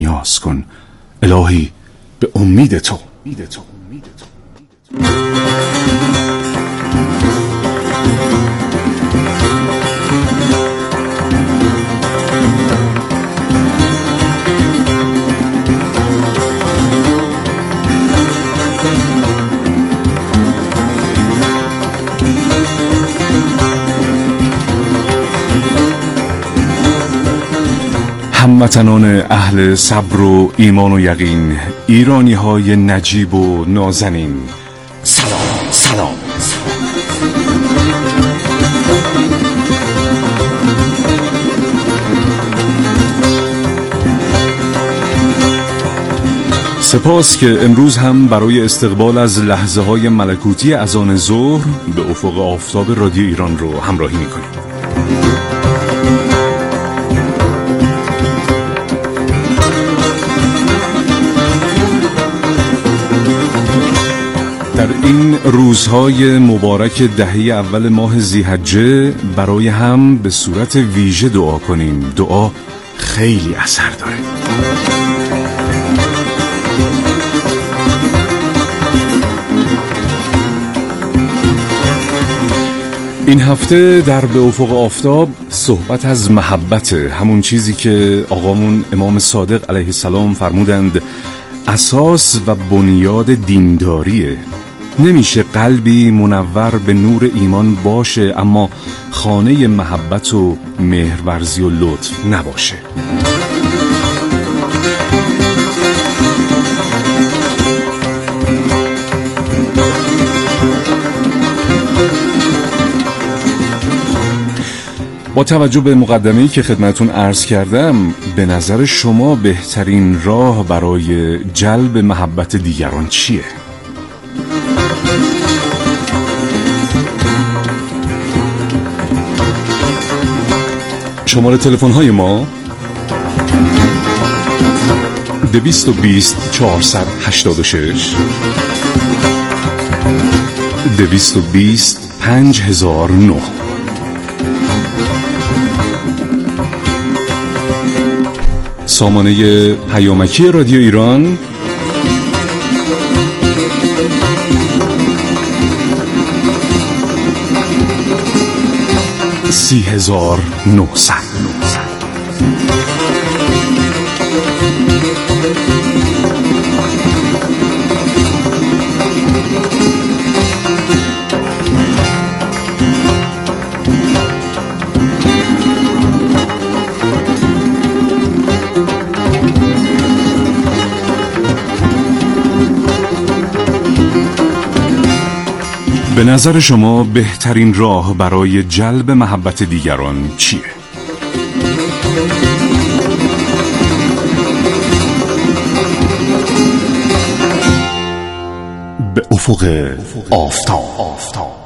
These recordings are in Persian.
نیاز کن الهی به امید تو. هموطنان اهل صبر و ایمان و یقین، ایرانی های نجیب و نازنین، سلام. سپاس که امروز هم برای استقبال از لحظه های ملکوتی اذان ظهر به افق آفتاب رادیو ایران رو همراهی میکنید. در این روزهای مبارک دهه اول ماه ذی‌حجه برای هم به صورت ویژه دعا کنیم. دعا خیلی اثر داره. این هفته در به افق آفتاب صحبت از محبت، همون چیزی که آقامون امام صادق علیه السلام فرمودند اساس و بنیاد دینداریه. نمیشه قلبی منور به نور ایمان باشه اما خانه محبت و مهرورزی و لطف نباشه. با توجه به مقدمه‌ای که خدمتون عرض کردم، به نظر شما بهترین راه برای جلب محبت دیگران چیه؟ شماره تلفن های ما 220 486 220 5009. سامانه پیامکی رادیو ایران 30900. به نظر شما بهترین راه برای جلب محبت دیگران چیه؟ به افق آفتاب.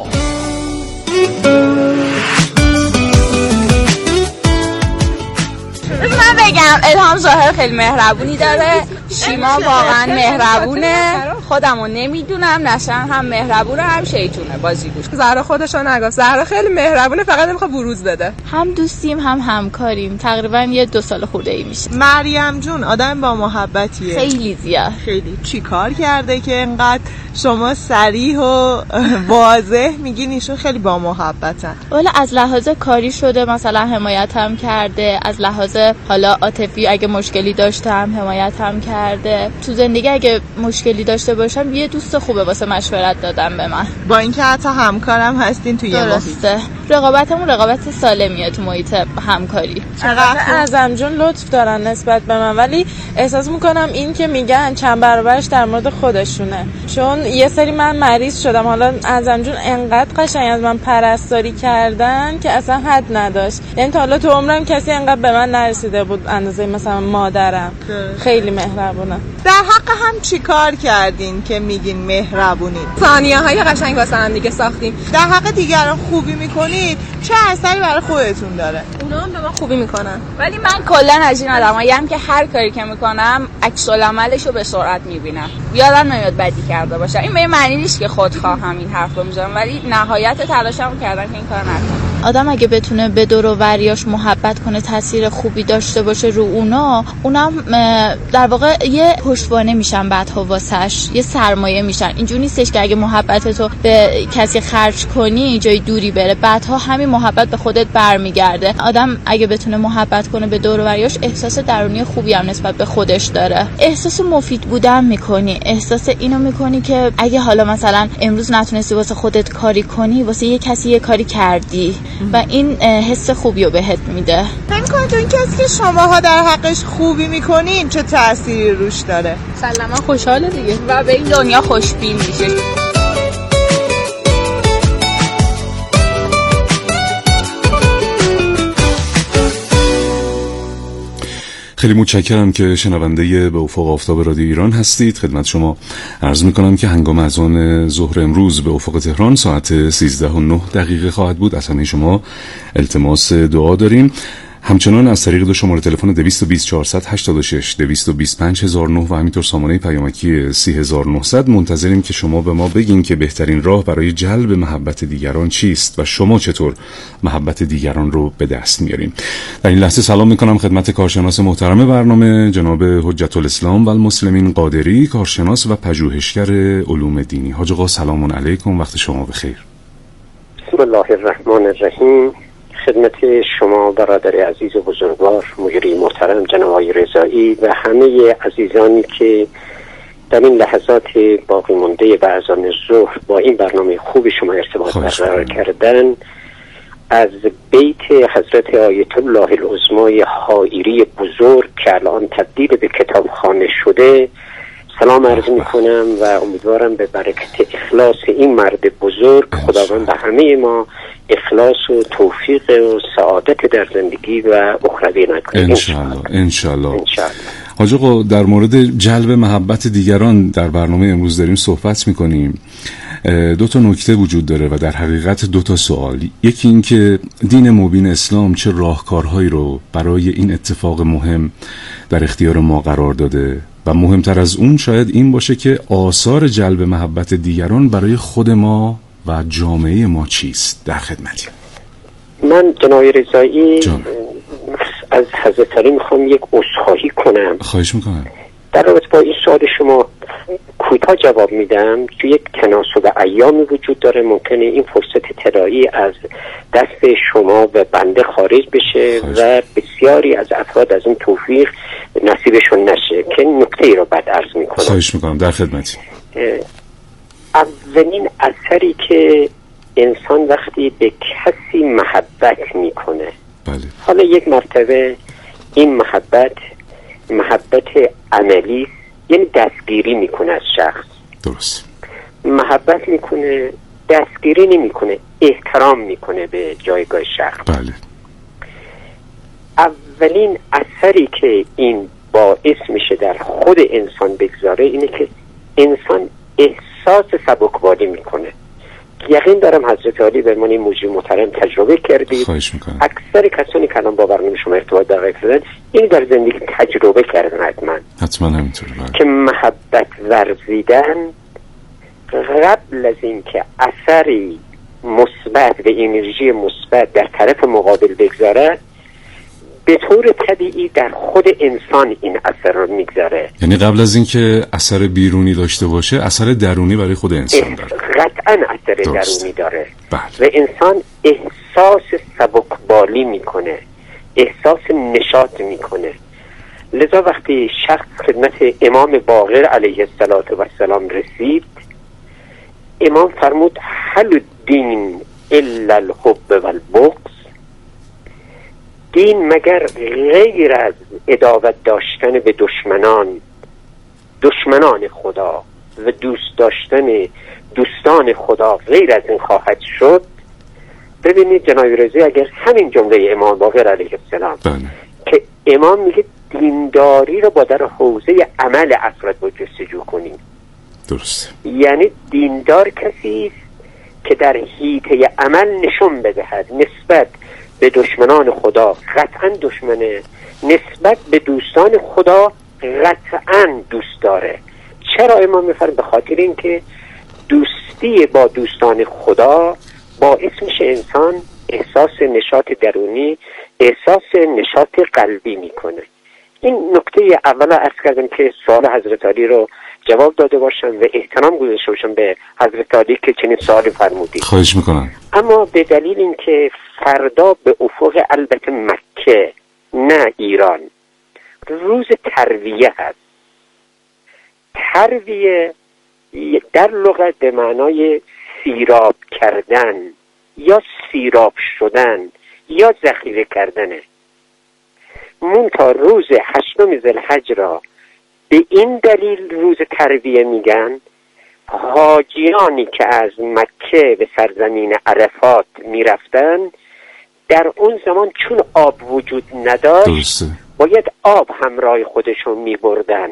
من بگم الهام ظاهر خیلی مهربونی داره، شیما واقعا مهربونه، خودمو نمیدونم، نشان هم مهربونه هم شیطونه بازیگوش. زهرا خودشو نگفت، زهرا خیلی مهربونه، فقط نمیخواد بروز بده. هم دوستیم هم همکاریم، تقریبا یه 2 سال خورده ای میشه. مریم جون آدم با محبتیه، خیلی زیاد. خیلی چی کار کرده که اینقدر شما صریح و واضح میگین ایشون خیلی با محبتن؟ والا از لحاظ کاری شده، مثلا حمایت هم کرده، از لحاظ حالا عاطفی اگه مشکلی داشتم حمایت هم کرده، تو زندگی اگه مشکلی داشته باشم یه دوست خوبه واسه مشورت دادن به من. با اینکه حتی همکارم هستین تو یه محیط. رقابتمون رقابت سالمیه تو محیط همکاری. اعظم جون لطف دارن نسبت به من، ولی احساس میکنم این که میگن چند برابرش در مورد خودشونه، چون یه سری من مریض شدم، حالا اعظم جون انقدر قشنگ از من پرستاری کردن که اصلا حد نداشت. یعنی تا حالا تو عمرم کسی انقدر به من نرسیده بود اندازه مثلا مادرم. خیلی مهربونه. در حق هم چی کار کردین که میگین مهربونین؟ ثانیه‌های قشنگ واسه هم دیگه ساختیم. در حق دیگران خوبی میکنید، چه اثری برای خودتون داره؟ اونا هم به من خوبی میکنن. ولی من کلا از این آدمایم که هر کاری که میکنم عکس العملشو به سرعت میبینم. یادم نمیاد بدی کرده باشم. این به معنی نیست که خودخواهم این حرفو میزنم، ولی نهایت تلاشمو کردم که این کارو نکنم. آدم اگه بتونه به دور و بریاش محبت کنه، تاثیر خوبی داشته باشه رو اونم در واقع یه پشتوانه میشن بعدها واسش، یه سرمایه میشن. اینجوری نیستش که اگه محبتتو به کسی خرج کنی جای دوری بره، بعدها همین محبت به خودت برمیگرده. آدم اگه بتونه محبت کنه به دور و بریاش، احساس درونی خوبی هم نسبت به خودش داره. احساس مفید بودن میکنی، احساس اینو میکنی که اگه حالا مثلا امروز نتونستی واسه خودت کاری کنی، واسه یه کسی یه کاری کردی و این حس خوبی رو بهت میده. فکر کنید این کسی که شماها در حقش خوبی میکنین چه تأثیری روش داره؟ سلام، خوشحاله دیگه و به این دنیا خوشبین میشه. خیلی متشکرم که شنونده به افق آفتاب رادیو ایران هستید. خدمت شما عرض میکنم که هنگام اذان ظهر امروز به افق تهران ساعت 13:09 خواهد بود. از همه شما التماس دعا داریم. همچنان از طریق دو شماره تلفن 220 486 225 1009 و همینطور سامانه پیامکی 30900 منتظریم که شما به ما بگین که بهترین راه برای جلب محبت دیگران چیست و شما چطور محبت دیگران رو به دست میارین. در این لحظه سلام میکنم خدمت کارشناس محترم برنامه جناب حجت الاسلام و المسلمین قادری، کارشناس و پژوهشگر علوم دینی. حاج آقا سلام علیکم، وقت شما بخیر. بسم الله الرحمن الرحیم. خدمت شما برادر عزیز و بزرگوار مجری محترم جناب آقای رضایی و همه عزیزانی که در این لحظات باقی مونده به اذان ظهر با این برنامه خوب شما ارتباط برقرار کردن، از بیت حضرت آیت الله العظمای حائری بزرگ که الان تبدیل به کتابخانه شده سلام عرض میکنم و امیدوارم به برکت اخلاص این مرد بزرگ خداوند به همه ما اخلاص و توفیق و سعادت در زندگی و اخروی نکنه. انشالله. حاج آقا در مورد جلب محبت دیگران در برنامه امروز داریم صحبت میکنیم. دو تا نکته وجود داره و در حقیقت دو تا سوال. یکی این که دین مبین اسلام چه راهکارهایی رو برای این اتفاق مهم در اختیار ما قرار داده و مهمتر از اون شاید این باشه که آثار جلب محبت دیگران برای خود ما و جامعه ما چیست. در خدمتی. من جناب رضایی از حضرت علی میخوام یک عذرخواهی کنم. خواهش میکنم. در رابطه با این سوال شما کوتاه جواب میدم. تو یک تناسب ایامی وجود داره، ممکنه این فرصت طلایی از دست شما و بنده خارج بشه و بسیاری از افراد از این توفیق نصیبشون نشه که نکته ای رو بعد عرض میکنم. خواهش میکنم. در خدمتی. اولین اثری که انسان وقتی به کسی محبت میکنه، بله، حالا یک مرتبه این محبت عملی، یعنی دستگیری میکنه از شخص. درست. محبت میکنه، دستگیری نمیکنه، احترام میکنه به جایگاه شخص. بله. اولین اثری که این باعث میشه در خود انسان بگذاره اینه که انسان احساس سبکباری میکنه. یقین دارم حضرت علی به من این موضوع محترم تجربه کردید. خواهش میکنم. اکثر کسانی که الان با برنامه شما ارتباط برقرار کردن این در زندگی تجربه کردن. حتما همینطوره. که محبت ورزیدن قبل از اینکه اثری مثبت و انرژی مثبت در طرف مقابل بگذاره، به طور طبیعی در خود انسان این اثر رو میگذاره. یعنی قبل از اینکه اثر بیرونی داشته باشه اثر درونی برای خود انسان داره. قطعا اثر درونی داره. بله. و انسان احساس سبکبالی میکنه، احساس نشاط میکنه. لذا وقتی شخص خدمت امام باقر علیه السلام رسید، امام فرمود هل الدین الا الحب والبغض، دین مگر غیر از عداوت داشتن به دشمنان خدا و دوست داشتن دوستان خدا غیر از این خواهد شد؟ ببینید جناب رضایی، اگر همین جمله امام باقر علیه السلام که امام میگه دینداری رو با در حوزه عمل افراد با جستجو کنیم. درست. یعنی دیندار کسی است که در حیطه عمل نشون بدهد نسبت به دشمنان خدا قطعا دشمنه، نسبت به دوستان خدا قطعا دوست داره. چرا امام میفرماید؟ به خاطر اینکه دوستی با دوستان خدا باعث میشه انسان احساس نشاط درونی، احساس نشاط قلبی میکنه. این نکته اولا عرض کردم که سوال حضرت علی رو جواب داده باشم و احترام گذاشته باشم به حضرت علی که چنین سوالی فرمودید. خواهش میکنم. اما به دلیل اینکه فردا به افق البته مکه نه ایران روز ترویه هست. ترویه در لغت به معنای سیراب کردن یا سیراب شدن یا ذخیره کردنه. منتها روز 8 ذوالحج را به این دلیل روز ترویه میگن حاجیانی که از مکه به سرزمین عرفات میرفتن در اون زمان چون آب وجود نداشت باید آب همراه خودشون میبردن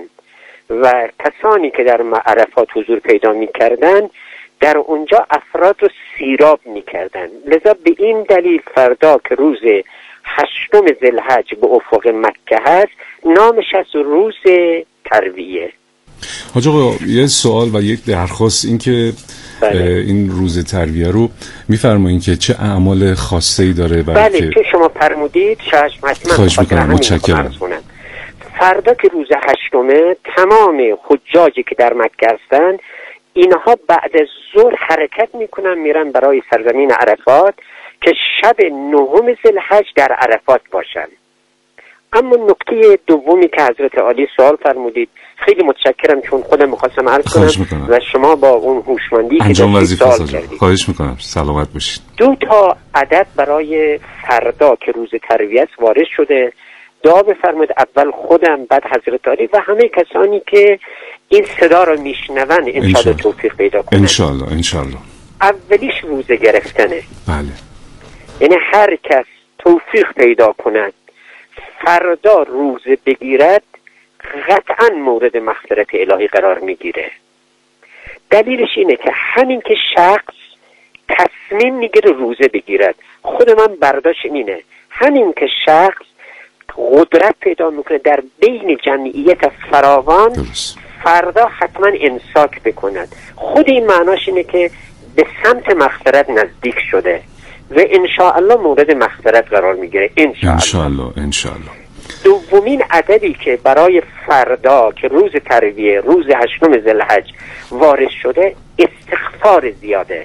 و کسانی که در عرفات حضور پیدا میکردن در اونجا افراد رو سیراب میکردن. لذا به این دلیل فردا که روز 8 ذوالحج به افق مکه هست نامش از روز ترویه. حاج آقا یه سوال و یک درخواست، این که این روز ترویه رو میفرمایین که چه اعمال خاصه‌ای داره؟ بله که شما فرمودید خواهش میکنم. متشکرم. فردا که روز 8 تمام حجاجی که در مکه هستن اینها بعد از ظهر حرکت میکنن میرن برای سرزمین عرفات که شب 9 ذوالحج در عرفات باشن. اما نکته دومی که حضرت عالی سوال فرمودید خیلی متشکرم چون خودم می‌خواستم عرض کنم و شما با اون هوشمندی که سوال کردید. خواهش میکنم. سلامت باشید. 2 عدد برای فردا که روز ترویه وارد شده دعا بفرمایید، اول خودم بعد حضرت عالی و همه کسانی که این صدا رو میشنون انشاءالله توفیق پیدا کنن. انشاءالله. اولیش روزه گرفتنه. بله. یعنی هر کس توفیق پیدا کند فردا روزه بگیرد قطعا مورد مغفرت الهی قرار میگیره. دلیلش اینه که همین که شخص تصمیم میگیره روزه بگیرد، خود من برداشت اینه، همین که شخص قدرت پیدا میکنه در بین جمعیت فراوان فردا حتما امساک بکند، خود این معناش اینه که به سمت مغفرت نزدیک شده و انشاءالله مورد مغفرت قرار میگیره. انشاءالله. دومین عددی که برای فردا که روز ترویه روز 8 ذوالحج وارد شده استغفار زیاده.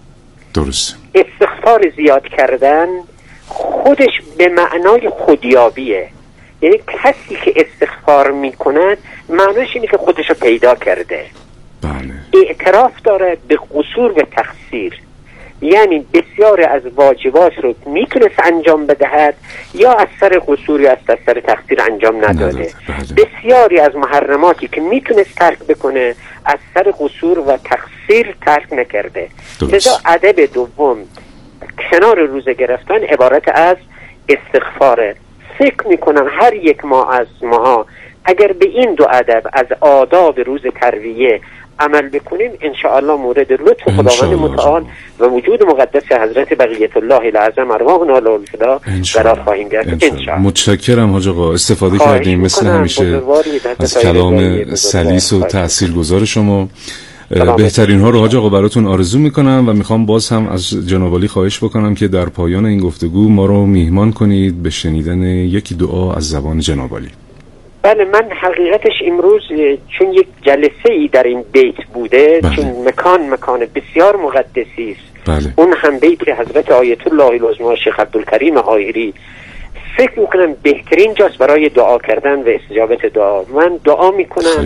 درست. استغفار زیاد کردن خودش به معنای خودیابیه. یعنی کسی که استغفار میکند معناش اینه که خودش رو پیدا کرده. بله. اعتراف داره به قصور و تقصیر، یعنی بسیار از واجبات رو میتونست انجام بدهد یا از سر قصور یا از سر تقصیر انجام نداده. بسیاری از محرماتی که میتونست ترک بکنه از سر قصور و تقصیر ترک نکرده. لذا ادب دوم کنار روزه گرفتن عبارت از استغفاره. فکر میکنم هر یک ما از ماها اگر به این 2 ادب از آداب روز ترویه عمل بکنیم انشاءالله مورد لطف خداوند متعال و وجود مقدس حضرت بقیت الله العظم ارواحنا له الفدا قرار خواهیم گرفت انشاءالله. متشکرم حاج آقا، استفاده کردیم مثل همیشه از کلام سلیس و تاثیرگذار شما. بهترین ها رو حاج آقا براتون آرزو میکنم و میخوام باز هم از جناب عالی خواهش بکنم که در پایان این گفتگو ما رو میهمان کنید به شنیدن یکی دعا از زبان جناب عالی. بله، من حقیقتش امروز چون یک جلسه ای در این بیت بوده، چون مکان بسیار مقدسی است. اون هم بیت حضرت آیت الله العظمی شیخ عبدالکریم حائری، فکر میکنم بهترین جاست برای دعا کردن و استجابت دعا. من دعا میکنم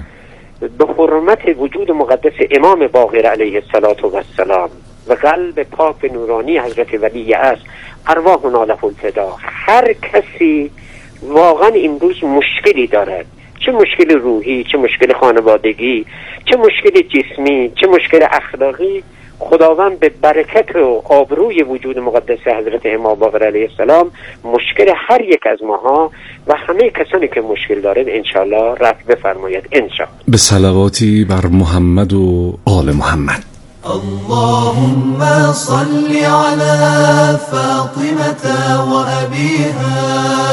به حرمت وجود مقدس امام باقر علیه السلام و قلب پاک نورانی حضرت ولی است ارواحنا له الفدا. هر کسی واقعا امروز مشکلی دارد، چه مشکل روحی، چه مشکل خانوادگی، چه مشکل جسمی، چه مشکل اخلاقی، خداوند به برکت و آبروی وجود مقدس حضرت امام باقر علیه السلام مشکل هر یک از ماها و همه کسانی که مشکل دارن انشاءالله رفع بفرماید انشاءالله. به صلواتی بر محمد و آل محمد. اللهم صل على فاطمة وأبيها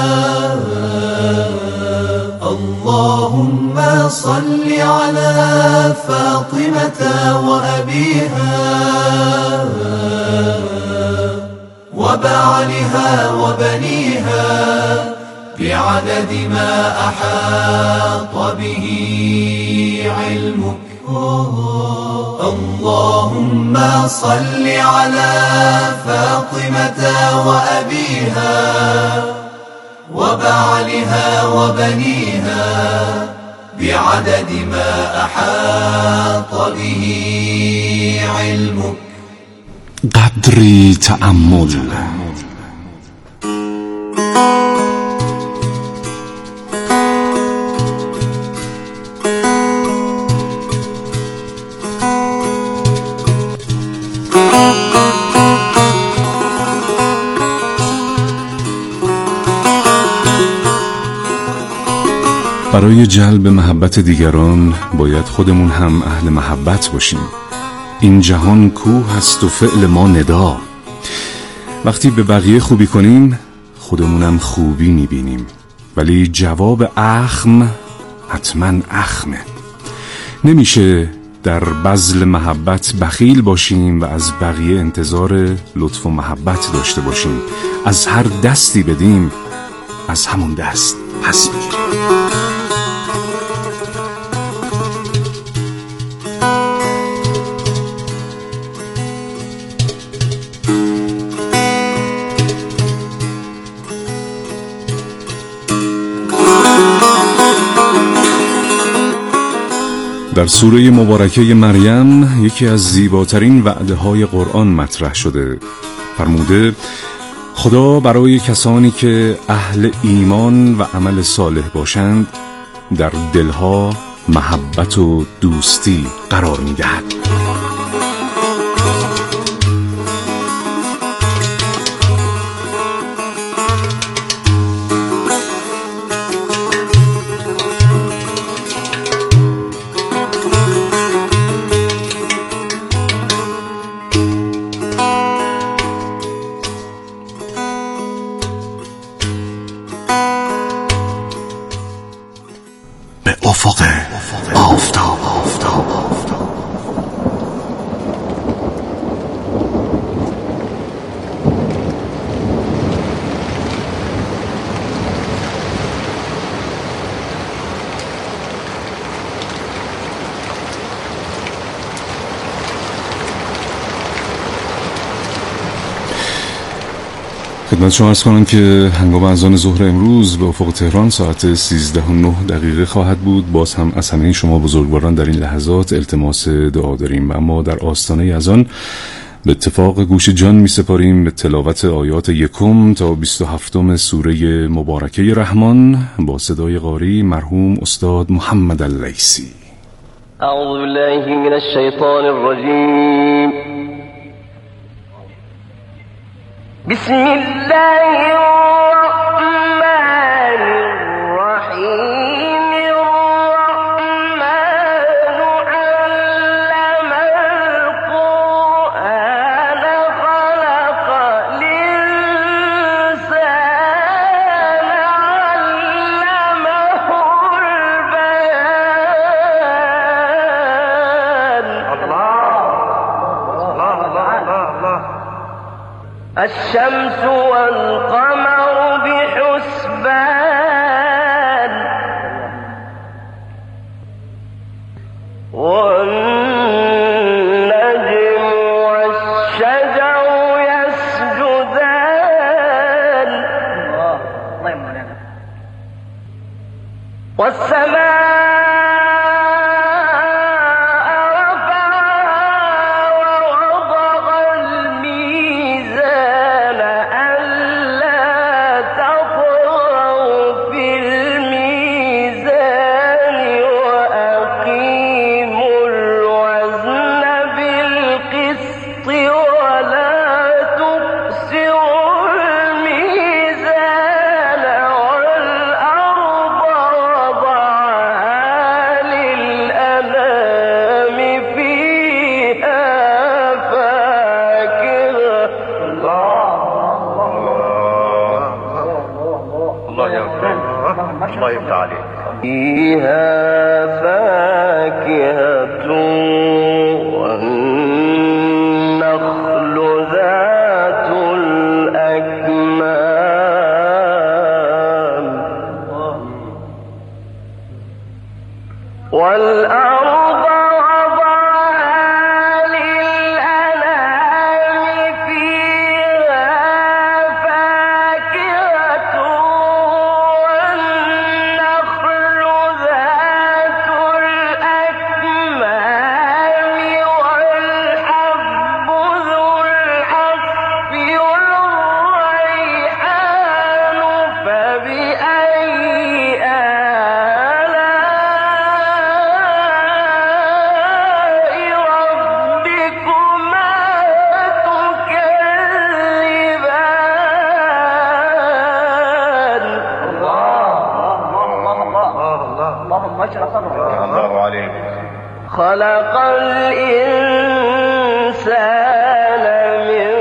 اللهم صل على فاطمة وأبيها وبعلها وبنيها بعدد ما أحاط به علمك. اللهم صل على فاطمة وأبيها وبعلها وبنيها بعدد ما أحاط به علمك. قدری تأمل. برای جلب محبت دیگران باید خودمون هم اهل محبت باشیم. این جهان کوه هست و فعل ما ندا. وقتی به بقیه خوبی کنیم خودمونم خوبی میبینیم، ولی جواب اخم حتما اخمه. نمیشه در بذل محبت بخیل باشیم و از بقیه انتظار لطف و محبت داشته باشیم. از هر دستی بدیم از همون دست پس میگیریم. در سوره مبارکه مریم یکی از زیباترین وعده های قرآن مطرح شده. فرموده خدا برای کسانی که اهل ایمان و عمل صالح باشند در دلها محبت و دوستی قرار می‌دهد. افق آفتاب. خدمت شما عرض کنم که هنگام اذان ظهر امروز به افق تهران ساعت 13:09 خواهد بود. باز هم از همه شما بزرگواران در این لحظات التماس دعا داریم. اما در آستانه اذان به اتفاق گوش جان می سپاریم به تلاوت آیات 1 تا 27 سوره مبارکه رحمان با صدای قاری مرحوم استاد محمد اللیثی. اعوذ بالله من الشیطان الرجیم. بسم الله الرحمن الرحيم. الرحمن علم القرآن خلق الإنسان علمه البيان. الله الشمس والقمر بحسبان والنجم والشجر يسجدان والسماء فيها فاكهة والنخل ذات الأكمام والأرض وضعها للأنام فيها فاكهة والنخل ذات الأكمام والحب ذو العصف والريحان فبأي خلق الإنسان من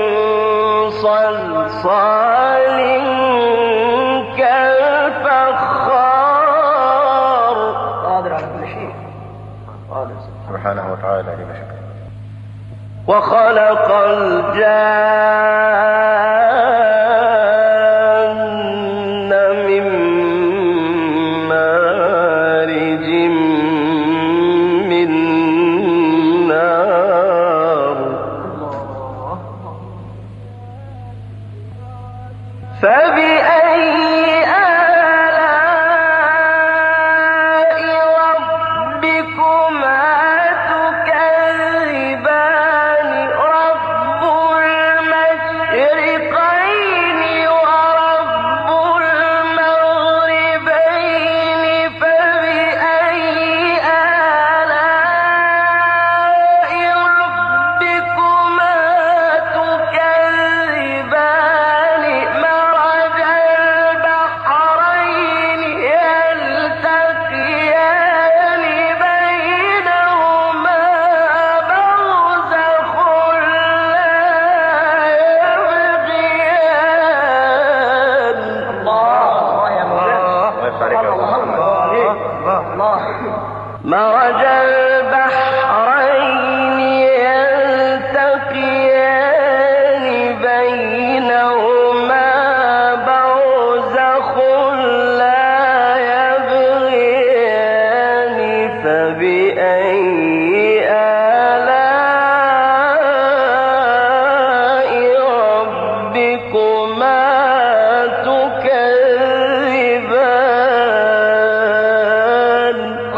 صلصال كالفخار قادر على كل شيء سبحانه وتعالى وخلق الجان من مارج من نار فبأي آلاء ربكما تكذبان رب المشرقين ورب المغربين فبأي آلاء ربكما تكذبان مرج البحرين يلتقيان بينهما برزخ لا يبغيان مرج البحرين يلتقيان بينهما برزخ لا يبغيان فبأي آلاء ربكما تكذبان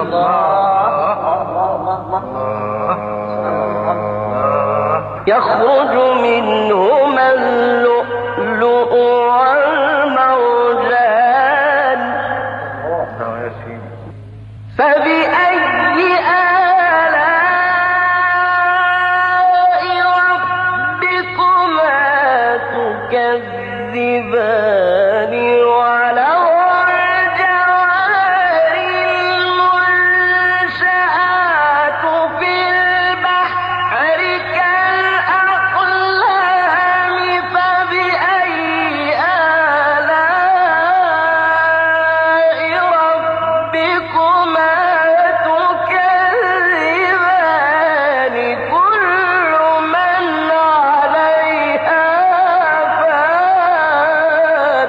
يخرج منهما اللؤلؤ والمرجان فبأي آلاء ربكما تكذبان وله الجوار المنشآت في البحر كالأعلام فبأي آلاء ربكما تكذبان كل من عليها فان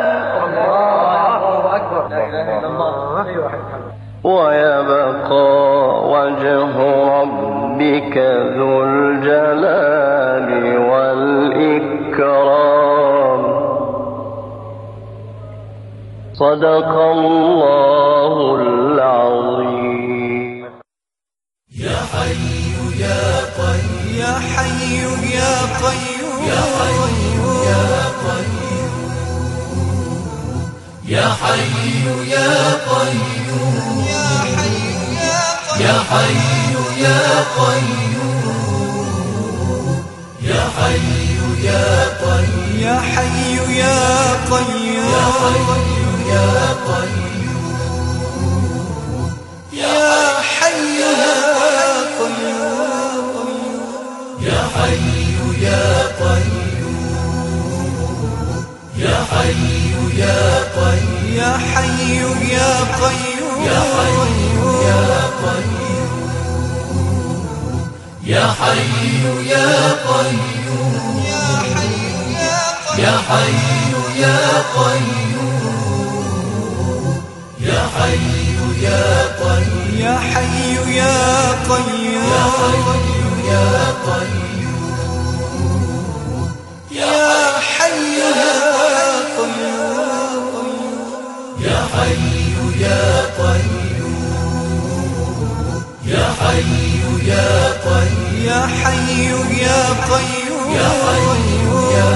ويبقى وجه ربك ذو الجلال والإكرام صدق الله العظيم يا حي يا قيوم يا حي يا قيوم يا حي يا قيوم يا حي يا قيوم يا حي يا قيوم يا حي يا قيوم يا حي يا قيوم يا حي يا قيوم يا حي يا قيوم يا حي يا قيوم يا حي يا قيوم يا حي يا قيوم يا حي يا قيوم يا حي يا قيوم يا حي يا قيوم يا حي يا قيوم يا حي يا قيوم يا حي يا قيوم يا حي يا قيوم يا حي يا قيوم يا حي يا قيوم يا حي يا قيوم يا حي يا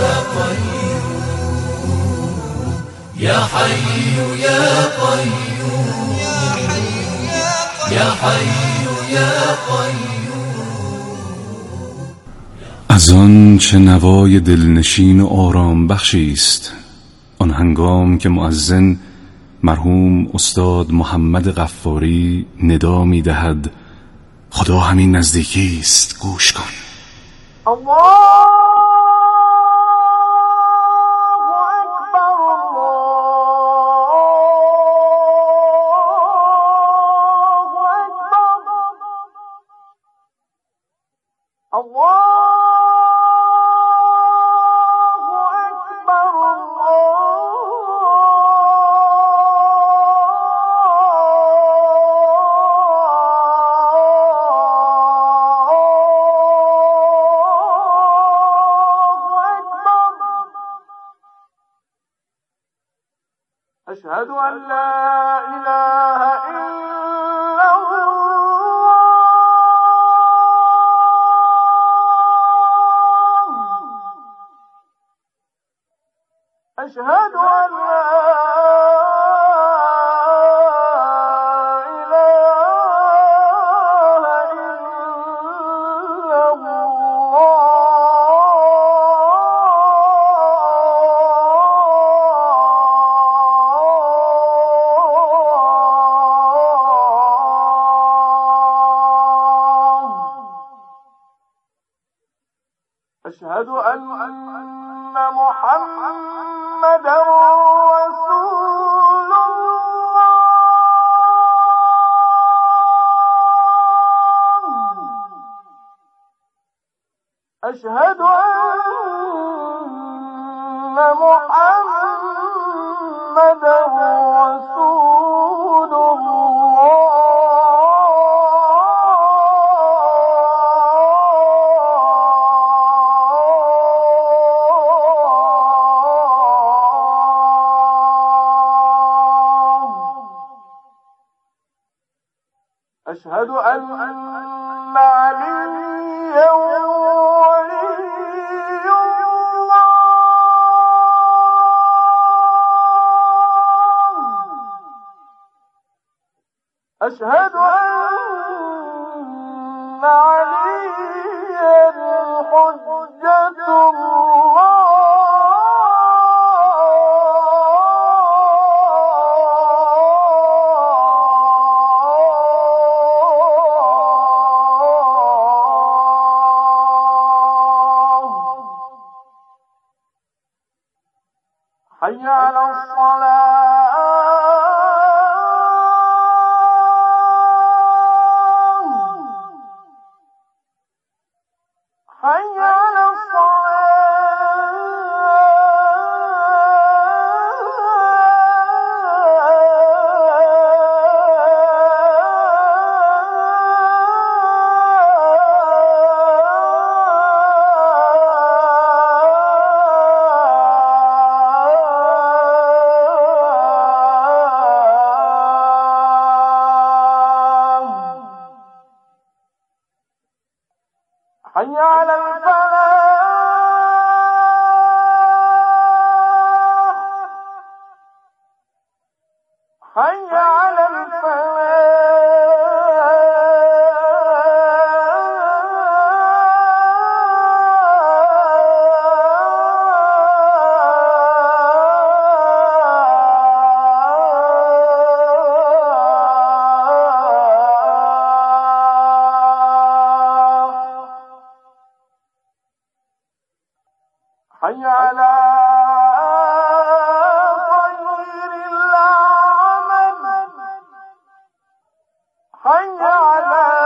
قيوم يا حي يا قيوم يا حي يا قيوم. از آن چه نوای دلنشین و آرام بخشی است آن هنگام که مؤذن مرحوم استاد محمد غفاری ندا می دهد خدا همین نزدیکی است، گوش کن. أشهد أن لا إله إلا الله أشهد أن لا أشهد أن محمدا رسول الله أشهد أن محمدا رسول الله أشهد أن عليا ولي الله أشهد أن عليا حجة الله حي على الصلاة حي على حي على الفلاح حي على حي على خير العمل حي على